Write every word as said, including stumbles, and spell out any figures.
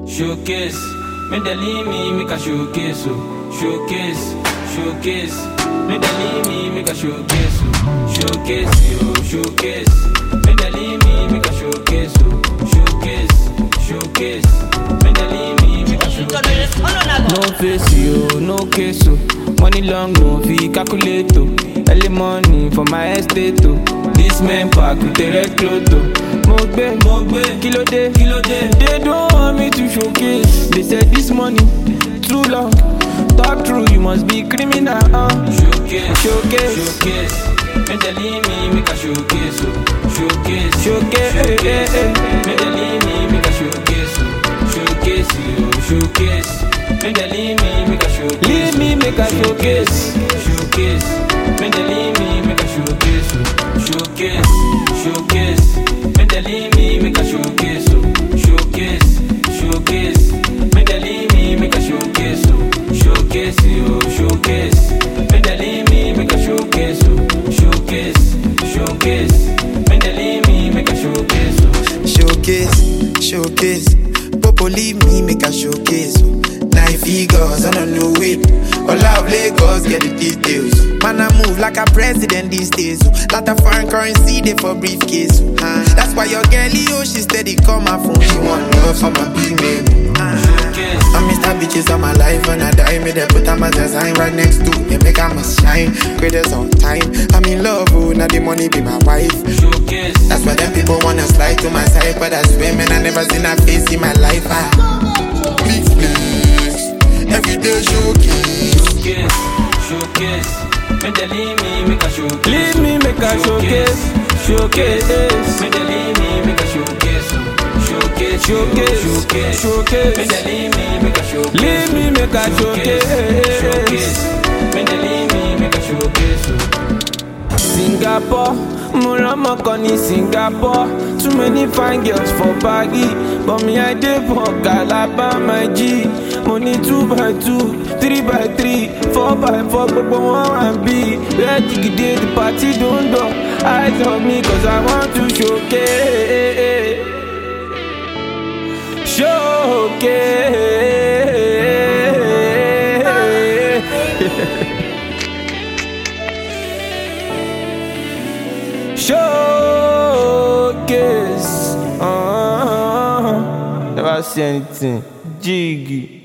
Showcase, me they leave me, make a showcase, oh. Showcase, showcase, me they leave me, make a showcase, oh. Showcase, yo, showcase, me they leave me, make a showcase, oh. Showcase, showcase, me they leave me, make a showcase. No face, yo, no case, oh. Money long, no fee, calculate, oh. Early money for my estate, oh. This man pack with the red cloth, oh. Mogbe, Mogbe, kilo day, kilo day. They don't want me to showcase. They said this money too long. Talk true, you must be criminal. Uh. Showcase, showcase, showcase. Make they leave me, make a showcase. Oh. Showcase, showcase, showcase. Make they leave me, make a showcase. Oh. Showcase, oh, showcase. Make they leave me, make a showcase. Leave me, make a showcase. Showcase. Make they leave me, make a showcase. Oh. Showcase, showcase. Make they leave me, make a showcase, oh. Showcase, showcase. Make they leave me, make a showcase, oh. Showcase, oh, showcase. Make they leave me, make a showcase, oh. Showcase, showcase. Make they leave me, make a showcase, oh. Showcase, showcase. Popo leave me, make a showcase, oh. Nine figures on a new whip. All of Lagos get the details. Man, I move like a president these days. Lot of foreign currency they for briefcase. Uh, that's why your girlie, oh, she steady call my phone. She want love from my big name. Uh, I Mister Bitches on my life when I die. Me they put on my design right next to me. Make I must shine. Greatest on time. I'm in love, oh, now the money be my wife. Showcase. That's why them people wanna slide to my side. But I swear, man, I never seen a face in my life. Ah. Please, please. Everyday showcase. Showcase, showcase. Make they leave me, make a showcase. Leave me, make a showcase. Showcase. Make they leave me, make a showcase. Showcase, Showcase. showcase. Showcase. Make they leave me, make a showcase. Leave me, make a showcase. Showcase. Make they leave me, make a showcase. Singapore, Murama Koni Singapore. Too many fine girls for baggy, but me I dey for Calabar, my G. Money two by two, three by three, four by four, but one and B. Ready to get the party don't do. Eyes on me 'cause I want to showcase, showcase. Showcase, uh, never see anything, Jiggy.